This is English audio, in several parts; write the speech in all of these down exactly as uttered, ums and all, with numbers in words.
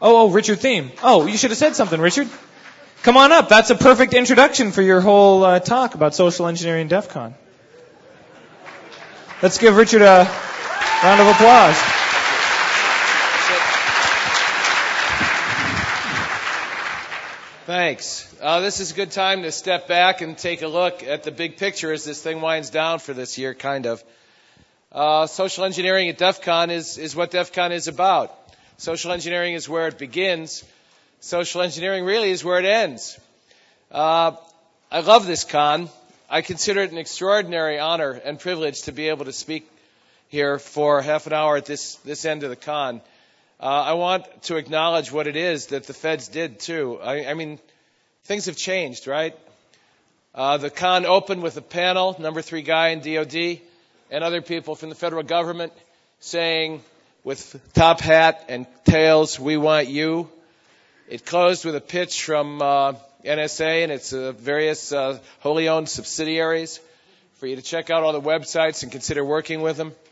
Oh, oh, Richard Thiem. Oh, you should have said something, Richard. Come on up. That's a perfect introduction for your whole uh, talk about social engineering DEF CON. Let's give Richard a round of applause. Thanks. Uh, this is a good time to step back and take a look at the big picture as this thing winds down for this year, kind of. Uh, social engineering at DEF CON is, is what DEF CON is about. Social engineering is where it begins. Social engineering really is where it ends. Uh, I love this con. I consider it an extraordinary honor and privilege to be able to speak here for half an hour at this, this end of the con. Uh, I want to acknowledge what it is that the feds did, too. I, I mean, things have changed, right? Uh, the con opened with a panel, number three guy in D O D, and other people from the federal government saying, with top hat and tails, we want you. It closed with a pitch from uh, N S A and its uh, various uh, wholly owned subsidiaries for you to check out all the websites and consider working with them.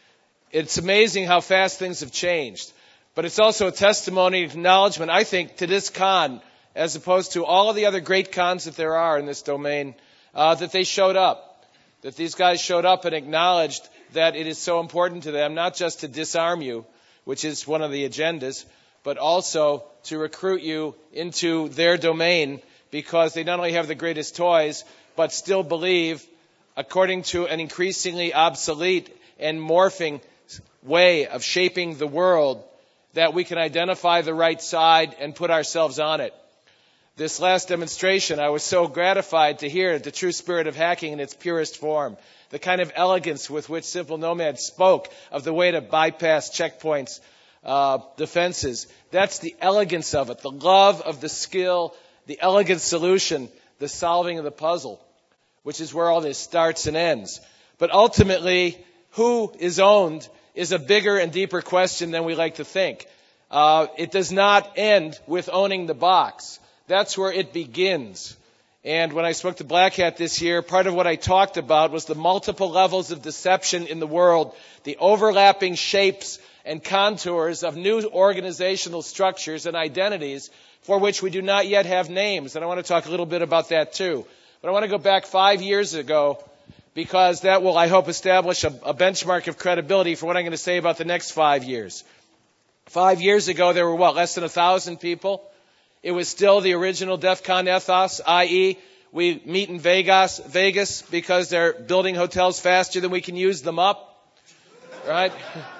It's amazing how fast things have changed. But it's also a testimony, acknowledgement, I think, to this con, as opposed to all of the other great cons that there are in this domain, uh, that they showed up. That these guys showed up and acknowledged that it is so important to them, not just to disarm you, which is one of the agendas, but also to recruit you into their domain because they not only have the greatest toys, but still believe, according to an increasingly obsolete and morphing way of shaping the world, that we can identify the right side and put ourselves on it. This last demonstration, I was so gratified to hear the true spirit of hacking in its purest form, the kind of elegance with which Simple Nomad spoke of the way to bypass checkpoints, uh, defenses. That's the elegance of it, the love of the skill, the elegant solution, the solving of the puzzle, which is where all this starts and ends. But ultimately, who is owned is a bigger and deeper question than we like to think. Uh, it does not end with owning the box. That's where it begins. And when I spoke to Black Hat this year, part of what I talked about was the multiple levels of deception in the world, the overlapping shapes and contours of new organizational structures and identities for which we do not yet have names. And I want to talk a little bit about that too. But I want to go back five years ago, because that will, I hope, establish a, a benchmark of credibility for what I'm going to say about the next five years. Five years ago, there were, what, less than a thousand people? It was still the original DEF CON ethos, that is, we meet in Vegas, Vegas because they're building hotels faster than we can use them up, right?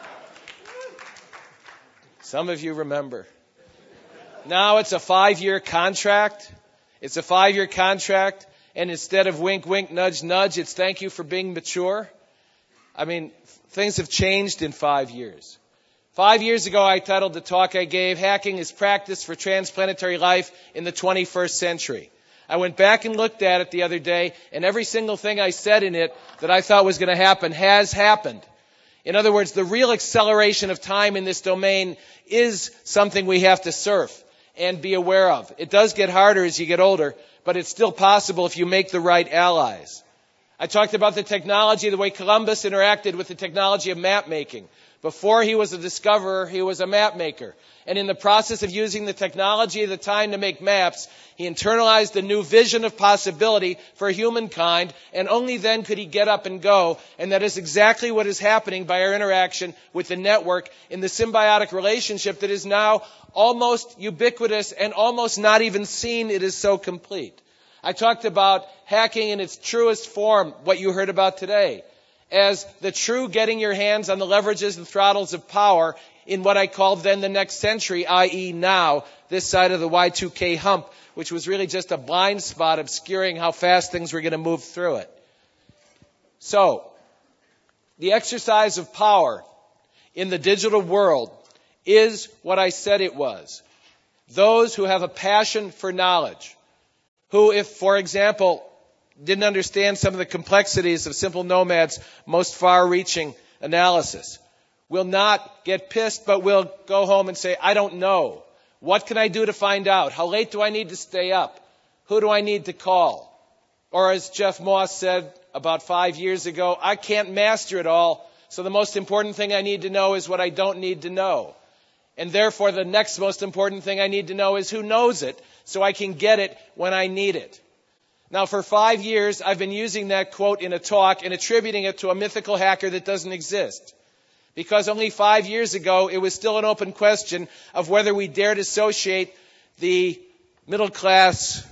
Some of you remember. Now it's a five-year contract. It's a five-year contract. And instead of wink, wink, nudge, nudge, it's thank you for being mature. I mean, things have changed in five years. Five years ago, I titled the talk I gave, Hacking is Practice for Transplanetary Life in the twenty-first Century. I went back and looked at it the other day, and every single thing I said in it that I thought was going to happen has happened. In other words, the real acceleration of time in this domain is something we have to surf and be aware of. It does get harder as you get older, but it's still possible if you make the right allies. I talked about the technology, the way Columbus interacted with the technology of map making. Before he was a discoverer, he was a map maker. And in the process of using the technology of the time to make maps, he internalized a new vision of possibility for humankind, and only then could he get up and go. And that is exactly what is happening by our interaction with the network in the symbiotic relationship that is now almost ubiquitous and almost not even seen. It is so complete. I talked about hacking in its truest form, what you heard about today, as the true getting your hands on the leverages and throttles of power in what I called then the next century, that is now, this side of the Y two K hump, which was really just a blind spot obscuring how fast things were going to move through it. So, the exercise of power in the digital world is what I said it was. Those who have a passion for knowledge, who, if, for example, didn't understand some of the complexities of Simple Nomad's most far-reaching analysis, will not get pissed, but will go home and say, I don't know. What can I do to find out? How late do I need to stay up? Who do I need to call? Or as Jeff Moss said about five years ago, I can't master it all, so the most important thing I need to know is what I don't need to know. And therefore, the next most important thing I need to know is who knows it so I can get it when I need it. Now, for five years, I've been using that quote in a talk and attributing it to a mythical hacker that doesn't exist. Because only five years ago, it was still an open question of whether we dared associate the middle-class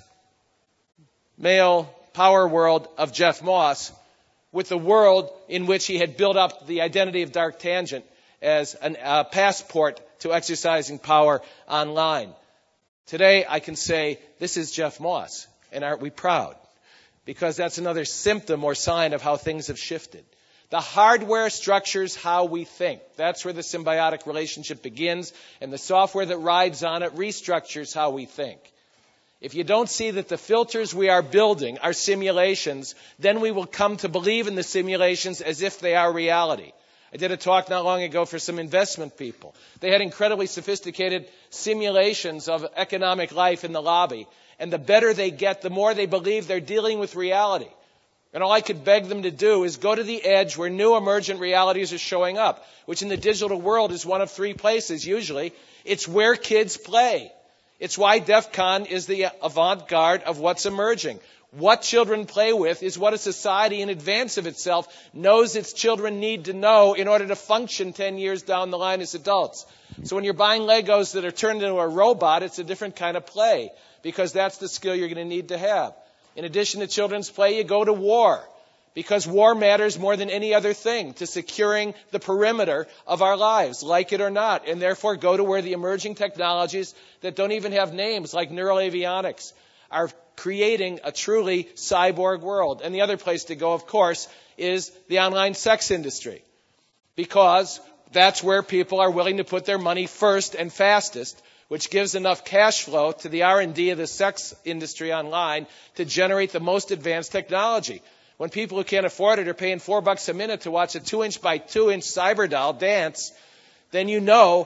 male power world of Jeff Moss with the world in which he had built up the identity of Dark Tangent as a uh, passport to exercising power online. Today, I can say, this is Jeff Moss, and aren't we proud? Because that's another symptom or sign of how things have shifted. The hardware structures how we think. That's where the symbiotic relationship begins, and the software that rides on it restructures how we think. If you don't see that the filters we are building are simulations, then we will come to believe in the simulations as if they are reality. I did a talk not long ago for some investment people. They had incredibly sophisticated simulations of economic life in the lobby. And the better they get, the more they believe they're dealing with reality. And all I could beg them to do is go to the edge where new emergent realities are showing up, which in the digital world is one of three places usually. It's where kids play. It's why DEF CON is the avant-garde of what's emerging. What children play with is what a society in advance of itself knows its children need to know in order to function ten years down the line as adults. So when you're buying Legos that are turned into a robot, it's a different kind of play, because that's the skill you're going to need to have. In addition to children's play, you go to war, because war matters more than any other thing to securing the perimeter of our lives, like it or not, and therefore go to where the emerging technologies that don't even have names, like neuroavionics, are creating a truly cyborg world. And the other place to go, of course, is the online sex industry, because that's where people are willing to put their money first and fastest, which gives enough cash flow to the R and D of the sex industry online to generate the most advanced technology. When people who can't afford it are paying four bucks a minute to watch a two-inch by two-inch cyber doll dance, then you know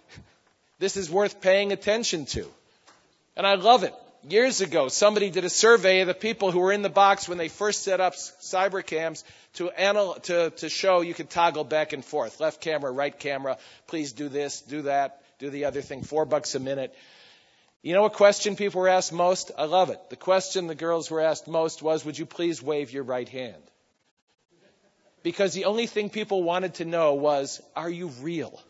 this is worth paying attention to. And I love it. Years ago, somebody did a survey of the people who were in the box when they first set up cyber cams to, anal- to, to show you could toggle back and forth. Left camera, right camera, please do this, do that, do the other thing, four bucks a minute. You know what question people were asked most? I love it. The question the girls were asked most was, would you please wave your right hand? Because the only thing people wanted to know was, are you real?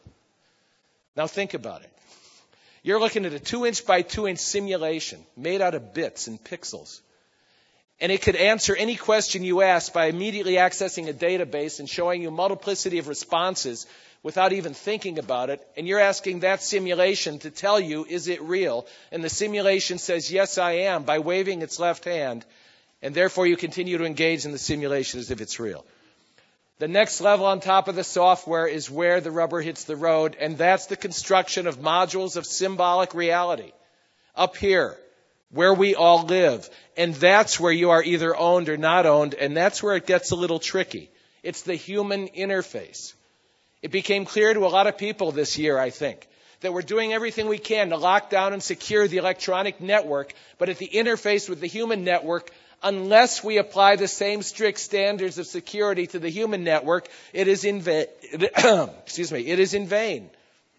Now think about it. You're looking at a two-inch by two-inch simulation made out of bits and pixels. And it could answer any question you ask by immediately accessing a database and showing you a multiplicity of responses without even thinking about it. And you're asking that simulation to tell you, is it real? And the simulation says, yes, I am, by waving its left hand. And therefore, you continue to engage in the simulation as if it's real. The next level on top of the software is where the rubber hits the road, and that's the construction of modules of symbolic reality. Up here, where we all live. And that's where you are either owned or not owned, and that's where it gets a little tricky. It's the human interface. It became clear to a lot of people this year, I think, that we're doing everything we can to lock down and secure the electronic network, but at the interface with the human network, unless we apply the same strict standards of security to the human network, it is in vain. Excuse me, it is in vain.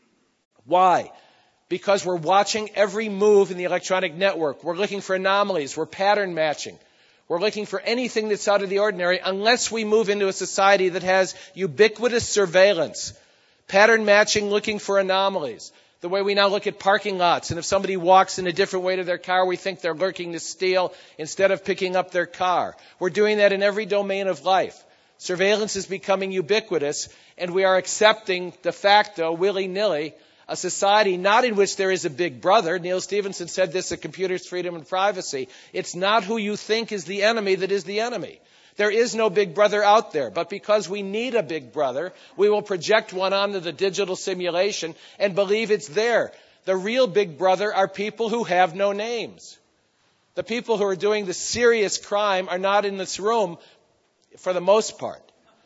Why? Because we're watching every move in the electronic network. We're looking for anomalies. We're pattern matching. We're looking for anything that's out of the ordinary unless we move into a society that has ubiquitous surveillance. Pattern matching, looking for anomalies. The way we now look at parking lots, and if somebody walks in a different way to their car, we think they're lurking to steal instead of picking up their car. We're doing that in every domain of life. Surveillance is becoming ubiquitous, and we are accepting de facto, willy-nilly, a society not in which there is a big brother. Neil Stephenson said this at Computers, Freedom, and Privacy. It's not who you think is the enemy that is the enemy. There is no big brother out there, but because we need a big brother, we will project one onto the digital simulation and believe it's there. The real big brother are people who have no names. The people who are doing the serious crime are not in this room for the most part.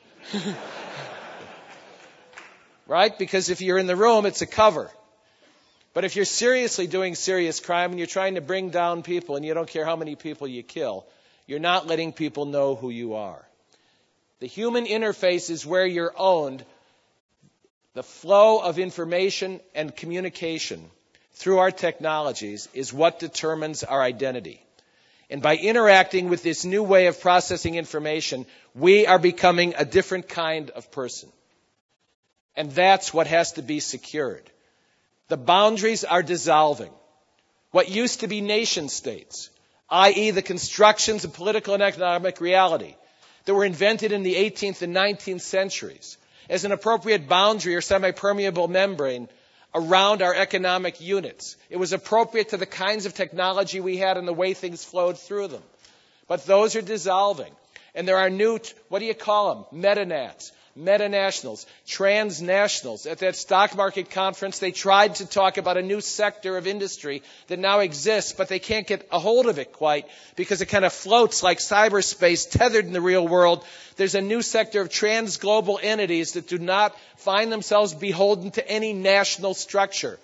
Right? Because if you're in the room, it's a cover. But if you're seriously doing serious crime and you're trying to bring down people and you don't care how many people you kill, you're not letting people know who you are. The human interface is where you're owned. The flow of information and communication through our technologies is what determines our identity. And by interacting with this new way of processing information, we are becoming a different kind of person. And that's what has to be secured. The boundaries are dissolving. What used to be nation states, that is the constructions of political and economic reality that were invented in the eighteenth and nineteenth centuries as an appropriate boundary or semi-permeable membrane around our economic units. It was appropriate to the kinds of technology we had and the way things flowed through them. But those are dissolving. And there are new, what do you call them? Metanats, metanationals, transnationals. At that stock market conference, they tried to talk about a new sector of industry that now exists, but they can't get a hold of it quite because it kind of floats like cyberspace tethered in the real world. There's a new sector of trans-global entities that do not find themselves beholden to any national structure.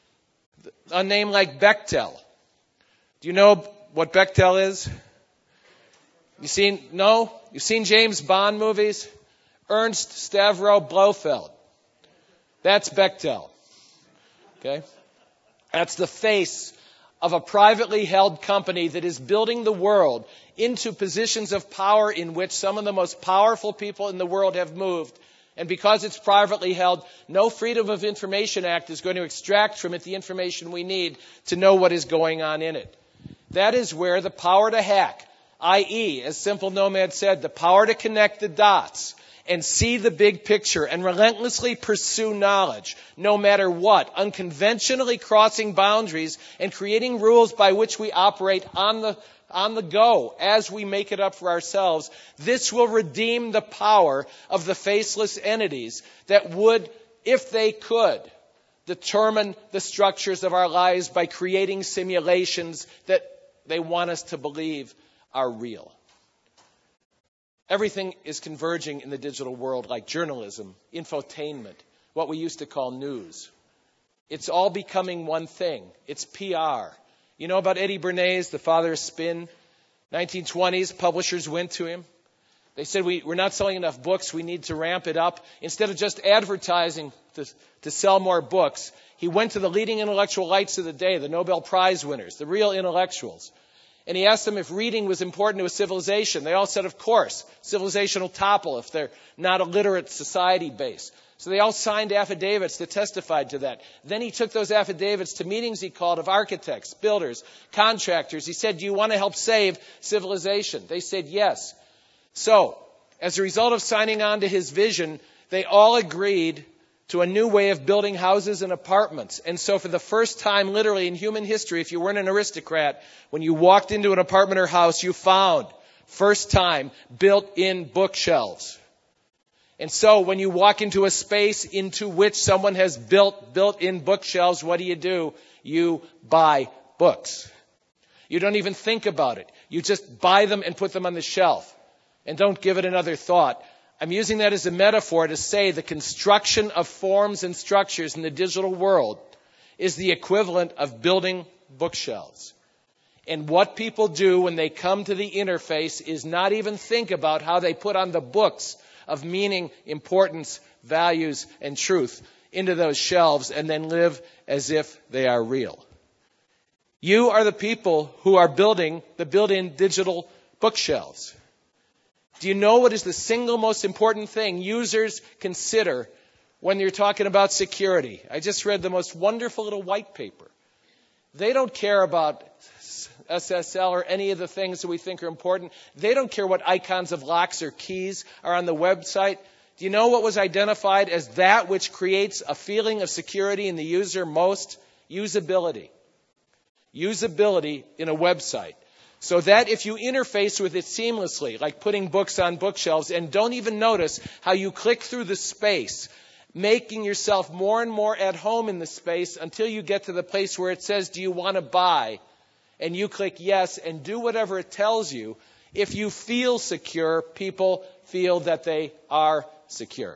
A name like Bechtel. Do you know what Bechtel is? You seen, no? You've seen James Bond movies? Ernst Stavro Blofeld. That's Bechtel. Okay? That's the face of a privately held company that is building the world into positions of power in which some of the most powerful people in the world have moved. And because it's privately held, no Freedom of Information Act is going to extract from it the information we need to know what is going on in it. That is where the power to hack, that is, as Simple Nomad said, the power to connect the dots and see the big picture and relentlessly pursue knowledge, no matter what, unconventionally crossing boundaries and creating rules by which we operate on the on the go as we make it up for ourselves. This will redeem the power of the faceless entities that would, if they could, determine the structures of our lives by creating simulations that they want us to believe are real. Everything is converging in the digital world, like journalism, infotainment, what we used to call news. It's all becoming one thing. It's P R. You know about Eddie Bernays, the father of spin? nineteen twenties, publishers went to him. They said, we, we're not selling enough books. We need to ramp it up. Instead of just advertising to, to sell more books, he went to the leading intellectual lights of the day, the Nobel Prize winners, the real intellectuals. And he asked them if reading was important to a civilization. They all said, of course. Civilization will topple if they're not a literate society base. So they all signed affidavits that testified to that. Then he took those affidavits to meetings he called of architects, builders, contractors. He said, do you want to help save civilization? They said yes. So, as a result of signing on to his vision, they all agreed to a new way of building houses and apartments. And so for the first time, literally in human history, if you weren't an aristocrat, when you walked into an apartment or house, you found, first time, built-in bookshelves. And so when you walk into a space into which someone has built built-in bookshelves, what do you do? You buy books. You don't even think about it. You just buy them and put them on the shelf and don't give it another thought. I'm using that as a metaphor to say the construction of forms and structures in the digital world is the equivalent of building bookshelves. And what people do when they come to the interface is not even think about how they put on the books of meaning, importance, values, and truth into those shelves and then live as if they are real. You are the people who are building the built-in digital bookshelves. Do you know what is the single most important thing users consider when you're talking about security? I just read the most wonderful little white paper. They don't care about S S L or any of the things that we think are important. They don't care what icons of locks or keys are on the website. Do you know what was identified as that which creates a feeling of security in the user most? Usability. Usability in a website. So that if you interface with it seamlessly, like putting books on bookshelves, and don't even notice how you click through the space, making yourself more and more at home in the space until you get to the place where it says, do you want to buy? And you click yes and do whatever it tells you. If you feel secure, people feel that they are secure.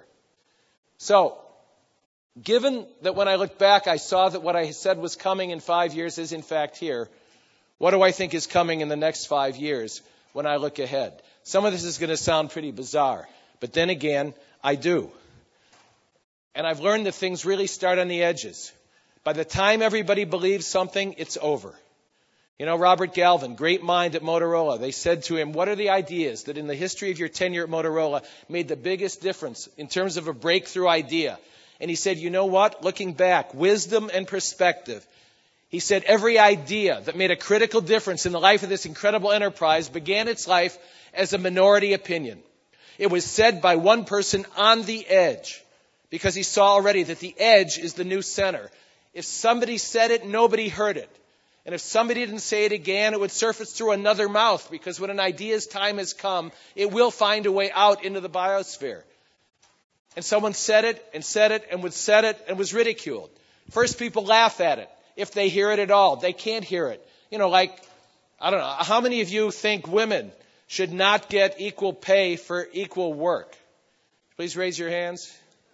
So, given that when I look back, I saw that what I said was coming in five years is in fact here, what do I think is coming in the next five years when I look ahead? Some of this is going to sound pretty bizarre, but then again, I do. And I've learned that things really start on the edges. By the time everybody believes something, it's over. You know, Robert Galvin, great mind at Motorola, they said to him, what are the ideas that in the history of your tenure at Motorola made the biggest difference in terms of a breakthrough idea? And he said, you know what? Looking back, wisdom and perspective. He said, every idea that made a critical difference in the life of this incredible enterprise began its life as a minority opinion. It was said by one person on the edge, because he saw already that the edge is the new center. If somebody said it, nobody heard it. And if somebody didn't say it again, it would surface through another mouth, because when an idea's time has come, it will find a way out into the biosphere. And someone said it and said it and would said it and was ridiculed. First, people laugh at it, if they hear it at all. They can't hear it. You know, like, I don't know, how many of you think women should not get equal pay for equal work? Please raise your hands.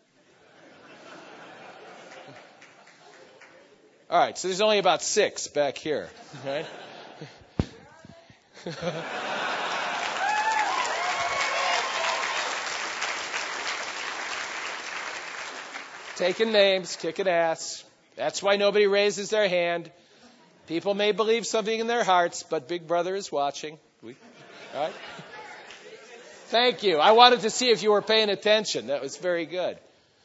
All right, so there's only about six back here, right? Taking names, kicking ass. That's why nobody raises their hand. People may believe something in their hearts, but Big Brother is watching. We, all right? Thank you. I wanted to see if you were paying attention. That was very good.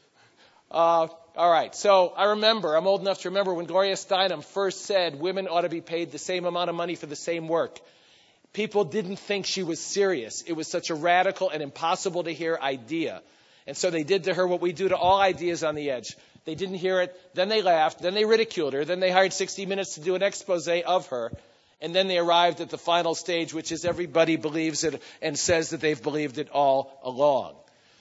Uh, all right. So I remember, I'm old enough to remember when Gloria Steinem first said women ought to be paid the same amount of money for the same work. People didn't think she was serious. It was such a radical and impossible to hear idea. And so they did to her what we do to all ideas on the edge. They didn't hear it, then they laughed, then they ridiculed her, then they hired sixty minutes to do an expose of her, and then they arrived at the final stage, which is everybody believes it and says that they've believed it all along.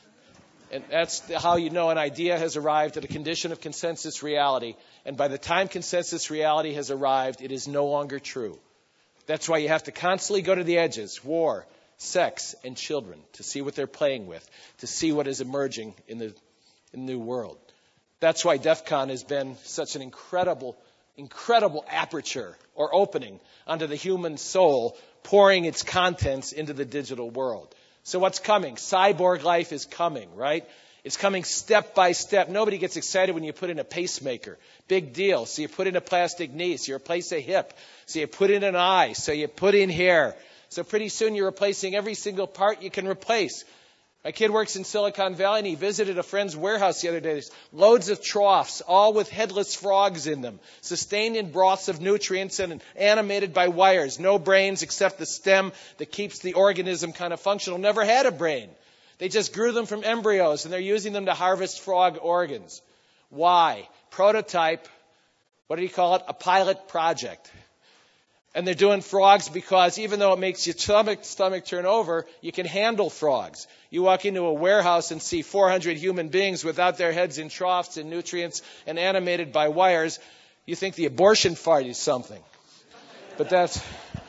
And that's how you know an idea has arrived at a condition of consensus reality. And by the time consensus reality has arrived, it is no longer true. That's why you have to constantly go to the edges, war, sex, and children, to see what they're playing with, to see what is emerging in the, in the new world. That's why DEF CON has been such an incredible, incredible aperture or opening onto the human soul, pouring its contents into the digital world. So what's coming? Cyborg life is coming, right? It's coming step by step. Nobody gets excited when you put in a pacemaker. Big deal. So you put in a plastic knee. So you replace a hip. So you put in an eye. So you put in hair. So pretty soon you're replacing every single part you can replace. My kid works in Silicon Valley, and he visited a friend's warehouse the other day. There's loads of troughs, all with headless frogs in them, sustained in broths of nutrients and animated by wires. No brains except the stem that keeps the organism kind of functional. Never had a brain. They just grew them from embryos, and they're using them to harvest frog organs. Why? Prototype, what do you call it? A pilot project. And they're doing frogs because even though it makes your stomach, stomach turn over, you can handle frogs. You walk into a warehouse and see four hundred human beings without their heads in troughs and nutrients and animated by wires. You think the abortion fart is something. But that's,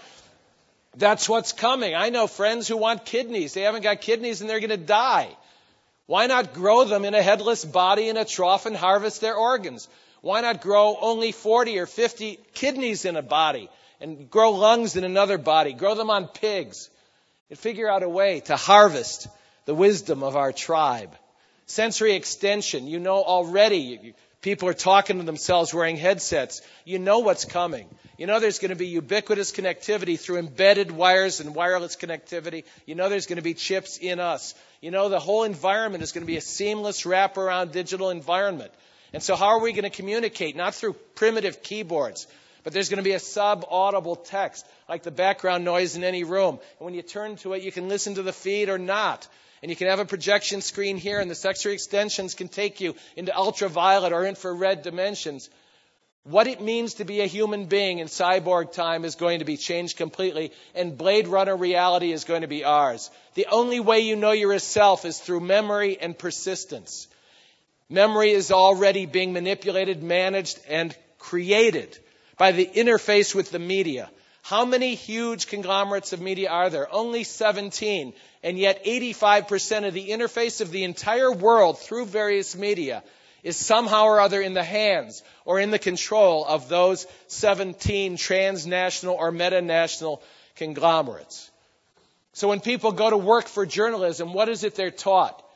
that's what's coming. I know friends who want kidneys. They haven't got kidneys and they're going to die. Why not grow them in a headless body in a trough and harvest their organs? Why not grow only forty or fifty kidneys in a body? And grow lungs in another body. Grow them on pigs. And figure out a way to harvest the wisdom of our tribe. Sensory extension. You know already. People are talking to themselves wearing headsets. You know what's coming. You know there's going to be ubiquitous connectivity through embedded wires and wireless connectivity. You know there's going to be chips in us. You know the whole environment is going to be a seamless wraparound digital environment. And so how are we going to communicate? Not through primitive keyboards. But there's going to be a sub-audible text, like the background noise in any room. And when you turn to it, you can listen to the feed or not. And you can have a projection screen here, and the sensory extensions can take you into ultraviolet or infrared dimensions. What it means to be a human being in cyborg time is going to be changed completely, and Blade Runner reality is going to be ours. The only way you know you're a self is through memory and persistence. Memory is already being manipulated, managed, and created by the interface with the media. How many huge conglomerates of media are there? Only seventeen. And yet eighty-five percent of the interface of the entire world through various media is somehow or other in the hands or in the control of those seventeen transnational or metanational conglomerates. So when people go to work for journalism, what is it they're taught?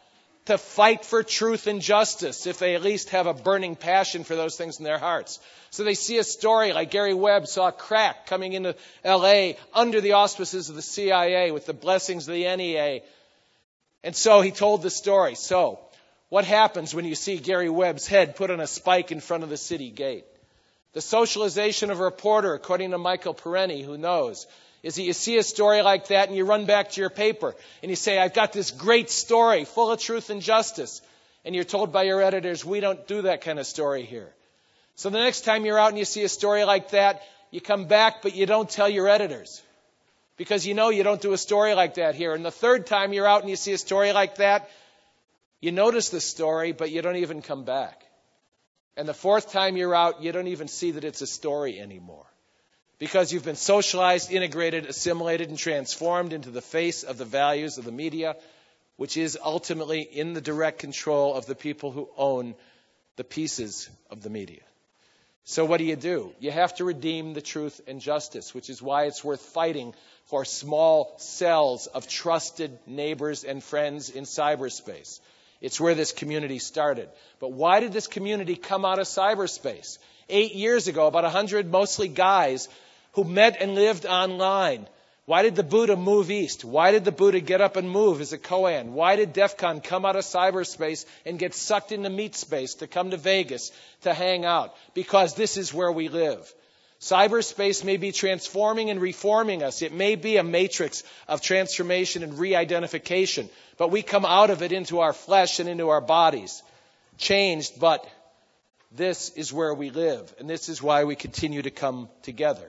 to fight for truth and justice if they at least have a burning passion for those things in their hearts. So they see a story like Gary Webb saw crack coming into L A under the auspices of the C I A with the blessings of the N E A. And so he told the story. So what happens when you see Gary Webb's head put on a spike in front of the city gate? The socialization of a reporter, according to Michael Perrine, who knows, is that you see a story like that and you run back to your paper and you say, I've got this great story full of truth and justice. And you're told by your editors, we don't do that kind of story here. So the next time you're out and you see a story like that, you come back, but you don't tell your editors because you know you don't do a story like that here. And the third time you're out and you see a story like that, you notice the story, but you don't even come back. And the fourth time you're out, you don't even see that it's a story anymore. Because you've been socialized, integrated, assimilated, and transformed into the face of the values of the media, which is ultimately in the direct control of the people who own the pieces of the media. So what do you do? You have to redeem the truth and justice, which is why it's worth fighting for small cells of trusted neighbors and friends in cyberspace. It's where this community started. But why did this community come out of cyberspace? Eight years ago, about a hundred, mostly guys, who met and lived online. Why did the Buddha move east? Why did the Buddha get up and move as a koan? Why did DEF CON come out of cyberspace and get sucked into meat space to come to Vegas to hang out? Because this is where we live. Cyberspace may be transforming and reforming us. It may be a matrix of transformation and re-identification. But we come out of it into our flesh and into our bodies. Changed, but this is where we live. And this is why we continue to come together.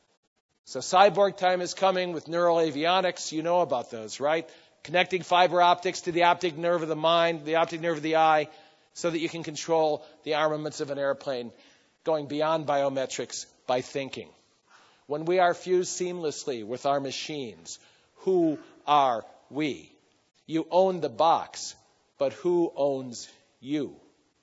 So cyborg time is coming with neural avionics. You know about those, right? Connecting fiber optics to the optic nerve of the mind, the optic nerve of the eye, so that you can control the armaments of an airplane, going beyond biometrics by thinking. When we are fused seamlessly with our machines, who are we? You own the box, but who owns you?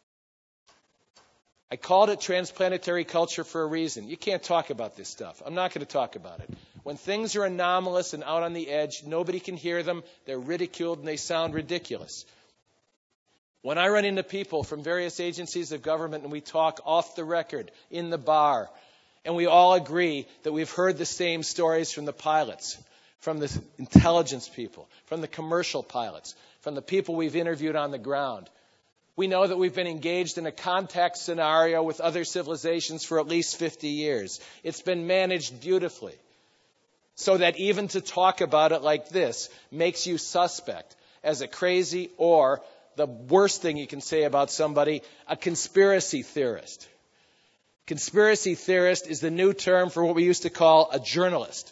I called it transplanetary culture for a reason. You can't talk about this stuff. I'm not going to talk about it. When things are anomalous and out on the edge, nobody can hear them. They're ridiculed and they sound ridiculous. When I run into people from various agencies of government and we talk off the record, in the bar, and we all agree that we've heard the same stories from the pilots, from the intelligence people, from the commercial pilots, from the people we've interviewed on the ground. We know that we've been engaged in a contact scenario with other civilizations for at least fifty years. It's been managed beautifully, so that even to talk about it like this makes you suspect as a crazy, or the worst thing you can say about somebody, a conspiracy theorist. Conspiracy theorist is the new term for what we used to call a journalist.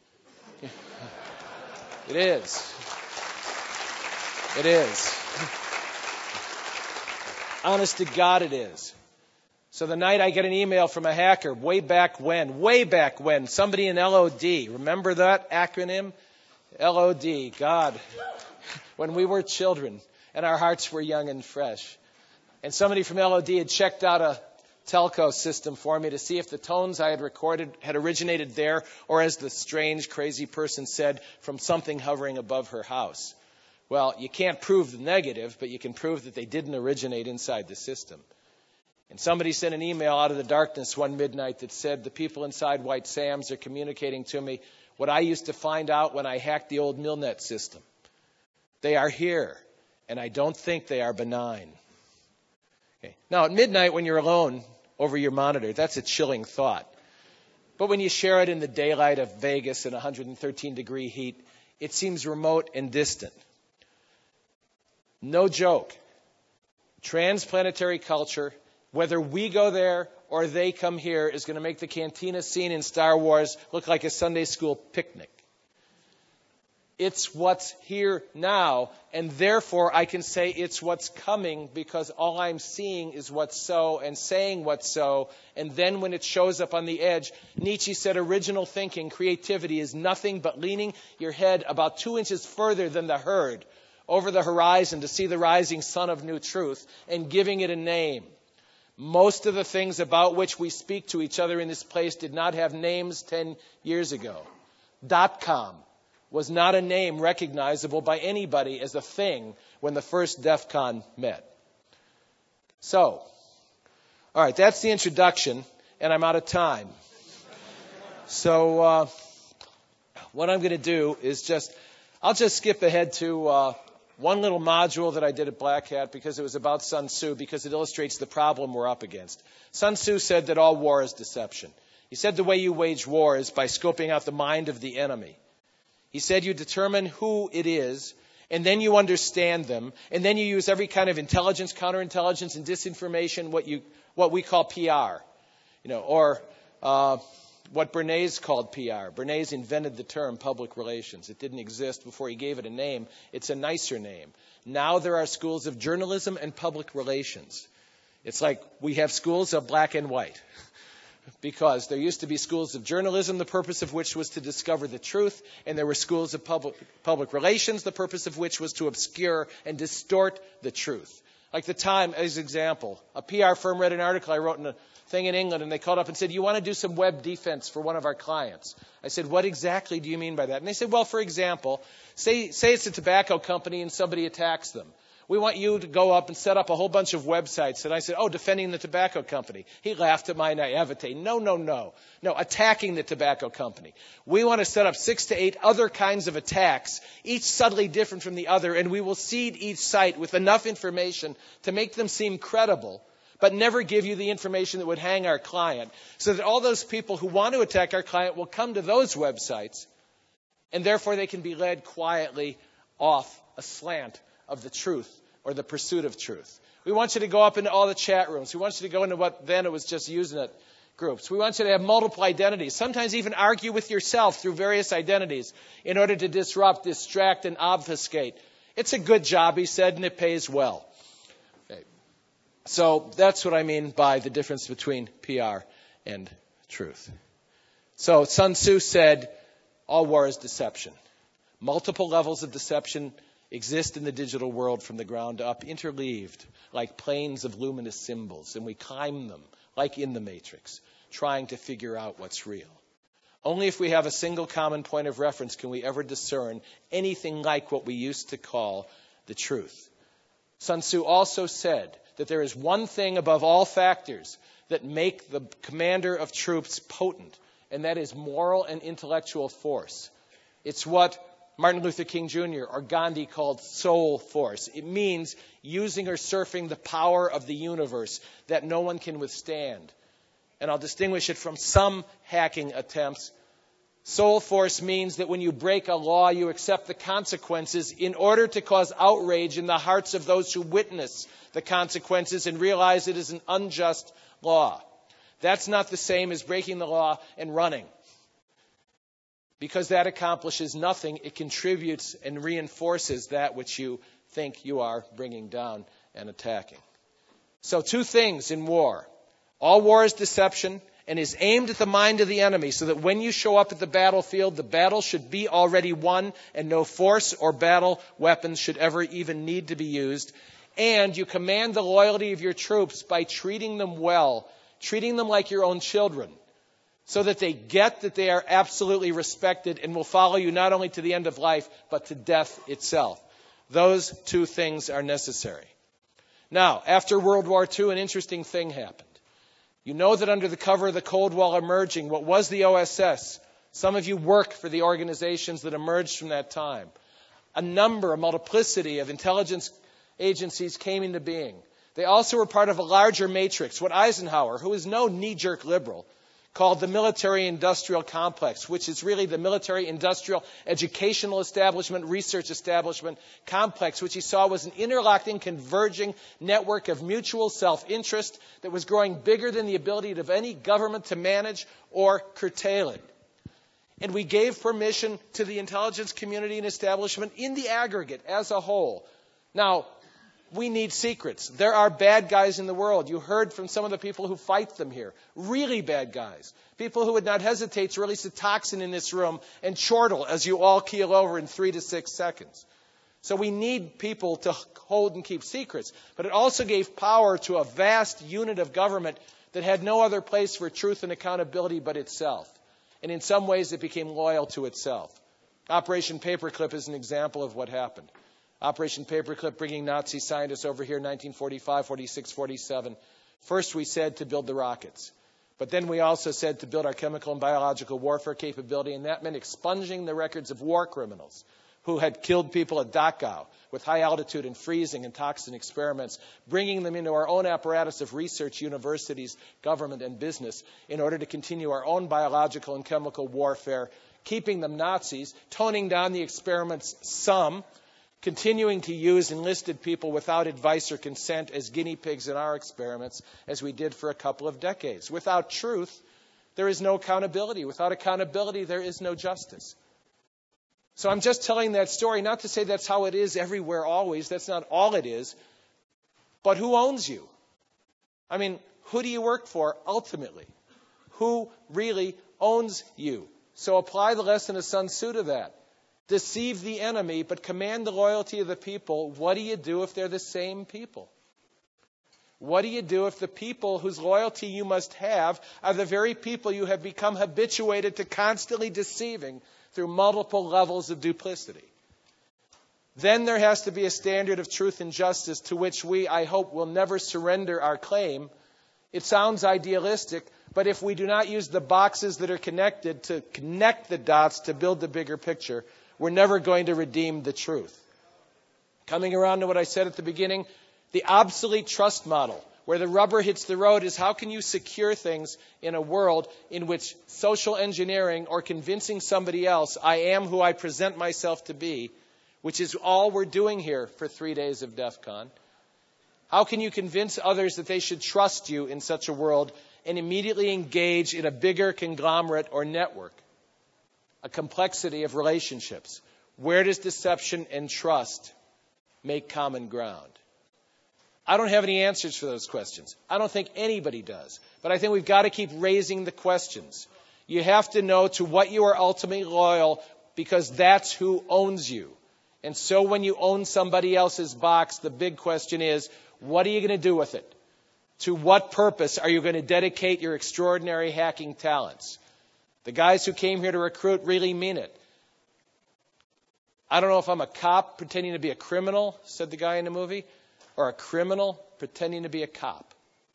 It is. It is. Honest to God, it is. So the night I get an email from a hacker, way back when, way back when, somebody in L O D, remember that acronym? L O D, God, when we were children and our hearts were young and fresh. And somebody from L O D had checked out a telco system for me to see if the tones I had recorded had originated there, or as the strange, crazy person said, from something hovering above her house. Well, you can't prove the negative, but you can prove that they didn't originate inside the system. And somebody sent an email out of the darkness one midnight that said, the people inside White Sam's are communicating to me what I used to find out when I hacked the old Milnet system. They are here, and I don't think they are benign. Okay. Now, at midnight when you're alone over your monitor, that's a chilling thought. But when you share it in the daylight of Vegas in one hundred thirteen degree heat, it seems remote and distant. No joke. Transplanetary culture, whether we go there or they come here, is going to make the cantina scene in Star Wars look like a Sunday school picnic. It's what's here now, and therefore I can say it's what's coming, because all I'm seeing is what's so and saying what's so, and then when it shows up on the edge, Nietzsche said original thinking, creativity, is nothing but leaning your head about two inches further than the herd over the horizon to see the rising sun of new truth and giving it a name. Most of the things about which we speak to each other in this place did not have names ten years ago. Dot com, was not a name recognizable by anybody as a thing when the first DEF CON met. So, all right, that's the introduction, and I'm out of time. So uh, what I'm going to do is just, I'll just skip ahead to uh, one little module that I did at Black Hat because it was about Sun Tzu, because it illustrates the problem we're up against. Sun Tzu said that all war is deception. He said the way you wage war is by scoping out the mind of the enemy. He said you determine who it is, and then you understand them, and then you use every kind of intelligence, counterintelligence, and disinformation, what you what we call P R, you know, or uh, what Bernays called P R. Bernays invented the term public relations. It didn't exist before he gave it a name. It's a nicer name. Now there are schools of journalism and public relations. It's like we have schools of black and white. Because there used to be schools of journalism, the purpose of which was to discover the truth, and there were schools of public, public relations, the purpose of which was to obscure and distort the truth. Like the Time, as an example, a P R firm read an article I wrote in a thing in England, and they called up and said, you want to do some web defense for one of our clients? I said, what exactly do you mean by that? And they said, well, for example, say, say it's a tobacco company and somebody attacks them. We want you to go up and set up a whole bunch of websites. And I said, oh, defending the tobacco company. He laughed at my naivete. No, no, no. No, attacking the tobacco company. We want to set up six to eight other kinds of attacks, each subtly different from the other, and we will seed each site with enough information to make them seem credible, but never give you the information that would hang our client, so that all those people who want to attack our client will come to those websites, and therefore they can be led quietly off a slant of the truth or the pursuit of truth. We want you to go up into all the chat rooms. We want you to go into what then it was just Usenet groups. We want you to have multiple identities, sometimes even argue with yourself through various identities in order to disrupt, distract, and obfuscate. It's a good job, he said, and it pays well. Okay. So that's what I mean by the difference between P R and truth. So Sun Tzu said, all war is deception. Multiple levels of deception exist in the digital world from the ground up, interleaved like planes of luminous symbols, and we climb them like in the Matrix, trying to figure out what's real. Only if we have a single common point of reference can we ever discern anything like what we used to call the truth. Sun Tzu also said that there is one thing above all factors that make the commander of troops potent, and that is moral and intellectual force. It's what Martin Luther King Junior or Gandhi called soul force. It means using or surfing the power of the universe that no one can withstand. And I'll distinguish it from some hacking attempts. Soul force means that when you break a law, you accept the consequences in order to cause outrage in the hearts of those who witness the consequences and realize it is an unjust law. That's not the same as breaking the law and running. Because that accomplishes nothing, it contributes and reinforces that which you think you are bringing down and attacking. So two things in war. All war is deception and is aimed at the mind of the enemy, so that when you show up at the battlefield, the battle should be already won and no force or battle weapons should ever even need to be used. And you command the loyalty of your troops by treating them well, treating them like your own children, so that they get that they are absolutely respected and will follow you not only to the end of life, but to death itself. Those two things are necessary. Now, after World War Two, an interesting thing happened. You know that under the cover of the Cold War emerging, what was the O S S, some of you work for the organizations that emerged from that time. A number, a multiplicity of intelligence agencies came into being. They also were part of a larger matrix, what Eisenhower, who is no knee-jerk liberal, called the military-industrial complex, which is really the military-industrial educational establishment, research establishment complex, which he saw was an interlocking, converging network of mutual self-interest that was growing bigger than the ability of any government to manage or curtail it. And we gave permission to the intelligence community and establishment in the aggregate as a whole. Now, we need secrets. There are bad guys in the world. You heard from some of the people who fight them here. Really bad guys. People who would not hesitate to release a toxin in this room and chortle as you all keel over in three to six seconds. So we need people to hold and keep secrets. But it also gave power to a vast unit of government that had no other place for truth and accountability but itself. And in some ways it became loyal to itself. Operation Paperclip is an example of what happened. Operation Paperclip, bringing Nazi scientists over here in nineteen forty-five, forty-six, forty-seven. First we said to build the rockets. But then we also said to build our chemical and biological warfare capability, and that meant expunging the records of war criminals who had killed people at Dachau with high altitude and freezing and toxin experiments, bringing them into our own apparatus of research, universities, government, and business in order to continue our own biological and chemical warfare, keeping them Nazis, toning down the experiments some, continuing to use enlisted people without advice or consent as guinea pigs in our experiments, as we did for a couple of decades. Without truth, there is no accountability. Without accountability, there is no justice. So I'm just telling that story, not to say that's how it is everywhere always. That's not all it is. But who owns you? I mean, who do you work for ultimately? Who really owns you? So apply the lesson of Sun Tzu to that. Deceive the enemy, but command the loyalty of the people. What do you do if they're the same people? What do you do if the people whose loyalty you must have are the very people you have become habituated to constantly deceiving through multiple levels of duplicity? Then there has to be a standard of truth and justice to which we, I hope, will never surrender our claim. It sounds idealistic, but if we do not use the boxes that are connected to connect the dots to build the bigger picture, we're never going to redeem the truth. Coming around to what I said at the beginning, the obsolete trust model, where the rubber hits the road, is how can you secure things in a world in which social engineering or convincing somebody else I am who I present myself to be, which is all we're doing here for three days of DEF CON. How can you convince others that they should trust you in such a world and immediately engage in a bigger conglomerate or network? A complexity of relationships. Where does deception and trust make common ground? I don't have any answers for those questions. I don't think anybody does. But I think we've got to keep raising the questions. You have to know to what you are ultimately loyal, because that's who owns you. And so when you own somebody else's box, the big question is, what are you going to do with it? To what purpose are you going to dedicate your extraordinary hacking talents? The guys who came here to recruit really mean it. I don't know if I'm a cop pretending to be a criminal, said the guy in the movie, or a criminal pretending to be a cop.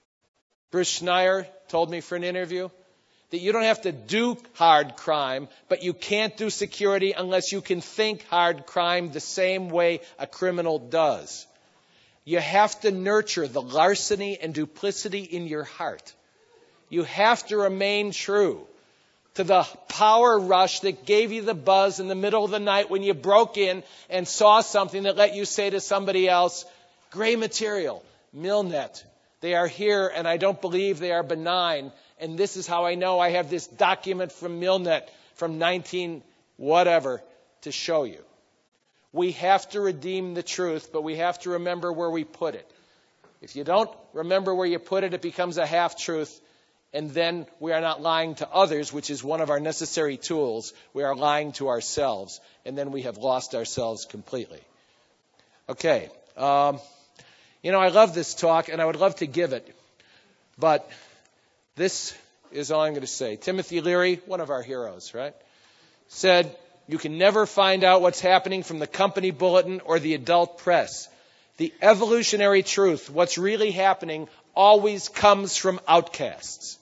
Bruce Schneier told me for an interview that you don't have to do hard crime, but you can't do security unless you can think hard crime the same way a criminal does. You have to nurture the larceny and duplicity in your heart. You have to remain true to the power rush that gave you the buzz in the middle of the night when you broke in and saw something that let you say to somebody else, gray material, Milnet, they are here and I don't believe they are benign. And this is how I know I have this document from Milnet from nineteen whatever to show you. We have to redeem the truth, but we have to remember where we put it. If you don't remember where you put it, it becomes a half-truth. And then we are not lying to others, which is one of our necessary tools. We are lying to ourselves. And then we have lost ourselves completely. Okay. Um, you know, I love this talk, and I would love to give it. But this is all I'm going to say. Timothy Leary, one of our heroes, right, said, you can never find out what's happening from the company bulletin or the adult press. The evolutionary truth, what's really happening, always comes from outcasts.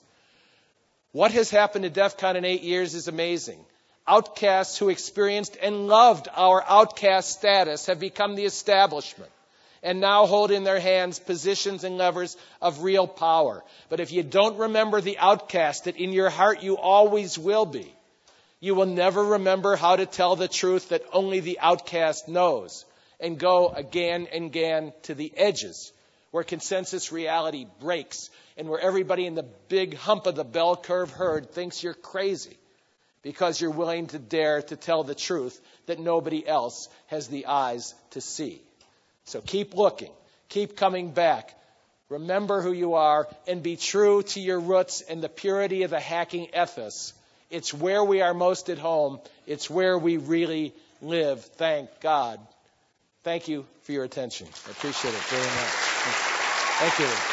What has happened to DEF CON in eight years is amazing. Outcasts who experienced and loved our outcast status have become the establishment and now hold in their hands positions and levers of real power. But if you don't remember the outcast that in your heart you always will be, you will never remember how to tell the truth that only the outcast knows and go again and again to the edges where consensus reality breaks and where everybody in the big hump of the bell curve herd thinks you're crazy because you're willing to dare to tell the truth that nobody else has the eyes to see. So keep looking. Keep coming back. Remember who you are and be true to your roots and the purity of the hacking ethos. It's where we are most at home. It's where we really live. Thank God. Thank you for your attention. I appreciate it very much. Thank you.